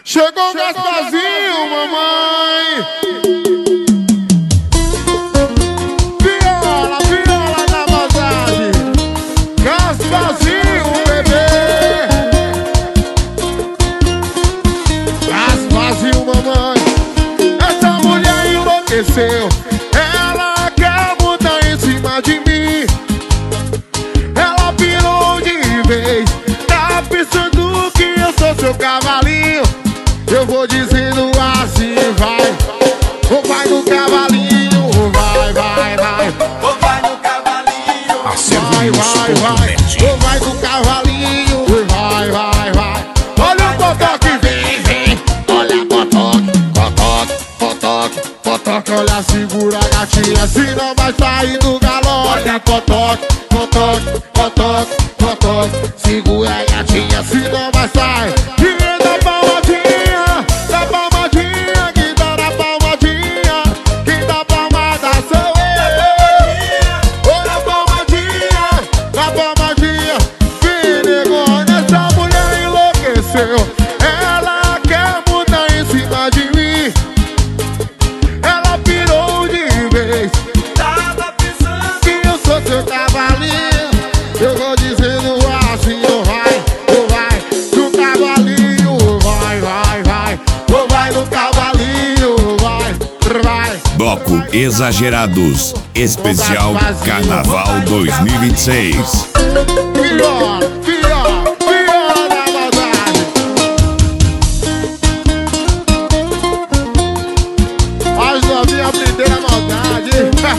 Chegou o Gasparzinho, mamãe. Viola, viola da maldade. Gasparzinho, bebê. Gasparzinho, mamãe. Essa mulher enlouqueceu. Ela quer botar em cima de mim. Ela pirou de vez. Tá pensando que eu sou seu cavalinho. Eu vou dizendo assim, vai. Ou vai no cavalinho, vai, vai, vai. Ou vai no cavalinho, Vai, vai, vai. Ou vai no cavalinho, vai, vai, vai. Olha o potoque, vem, vem. Olha potoque, potoque, potoque, potoque. Olha, segura a gatinha, senão vai sair do galope. Olha potoque, potoque, potoque, potoque. Segura a gatinha, senão vai sair. Ela quer mudar em cima de mim. Ela pirou de vez. tava pensando Que eu sou seu cavalinho. Eu vou dizendo assim, ou vai no cavalinho, vai, vai, vai. Ou vai no cavalinho, vai, vai. Bloco Exagerados, especial Carnaval 2026. Viola, viola, viola da maldade. As novinhas aprenderam a maldade.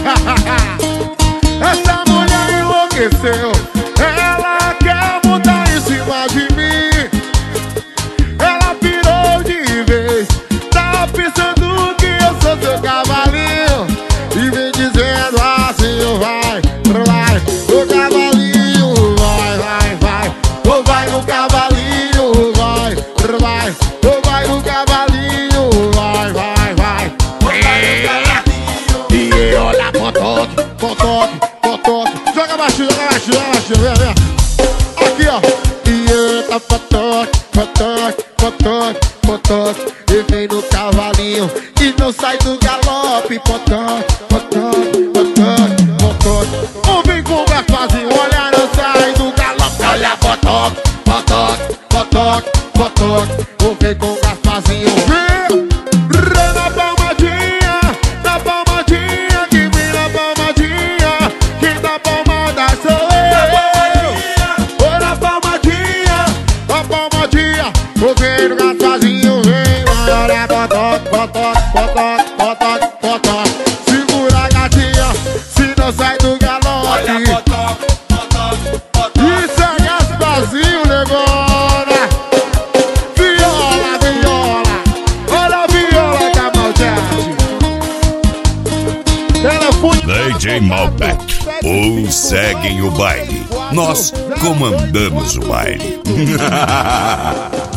Essa mulher enlouqueceu. Ela quer mudar em cima de mim. Ela pirou de vez. Tá pensando que eu sou seu cavalinho. E vem dizendo assim, vai, vai. O cavalinho, vai, vai, vai. Ou vai no cavalinho, vai, vai. Ou vai no cavalinho, vai, vai, vai. E olha, potoque, potoque, potoque. Joga baixinho, joga baixinho, joga baixinho, vem, vem. Aqui, ó. E entra potoque, potoque, potoque, potoque. E vem no cavalinho e não sai do galope. Potoque, potoque, potoque, potoque. Ou vem com o Gasparzinho, olha, não sai do galope. Olha, potoque, potoque, potoque, potoque. Ou vem com o Gasparzinho, vem. Na palmadinha, na palmadinha. Que vem na palmadinha. Quem dá palmada sou eu. Ou na palmadinha, na palmadinha. Ou vem no Gasparzinho, vem. Olha, potoque, potoque, potoque, potoque, potoque. Segura a gatinha, se não sai do galope. olha potoque, potoque, potoque. Isso é Gasparzinho, negona. Viola, viola. Olha a viola da maldade. Telefone. DJ Malbec, ou seguem o baile. Nós comandamos o baile.